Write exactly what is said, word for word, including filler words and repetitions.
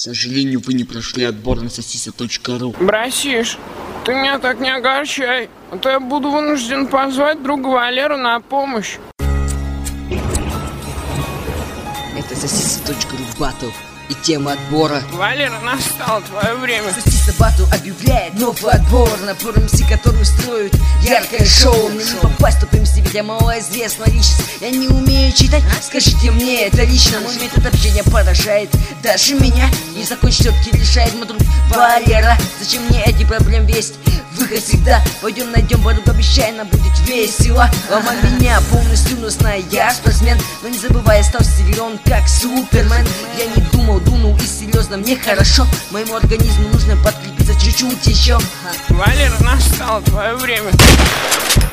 сожалению, вы не прошли отбор на сосиса точка ру. Братиш, ты меня так не огорчай, а то я буду вынужден позвать друга Валеру на помощь. Это сосиса точка ру батл и тема отбора. Валера, настало твое время. Сосиса батл объявляет новый отбор на первом МС, который строит яркое шоу. Мне не попасть в топ МС, ведь я малоизвестная личность. Я не умею читать, скажите мне это лично. Мой метод общения поражает даже меня. Не закончить четкий решает мой друг Валера. Зачем мне эти проблемы весть? Выход всегда, пойдем найдем подруг, обещай, нам будет весело. Ломай меня полностью, но знаю, я спортсмен. Но не забывай, я стал силен, как Супермен. Я не думал, дунул и серьезно, мне хорошо. Моему организму нужно подкрепиться чуть-чуть еще. Валера, настало твое время.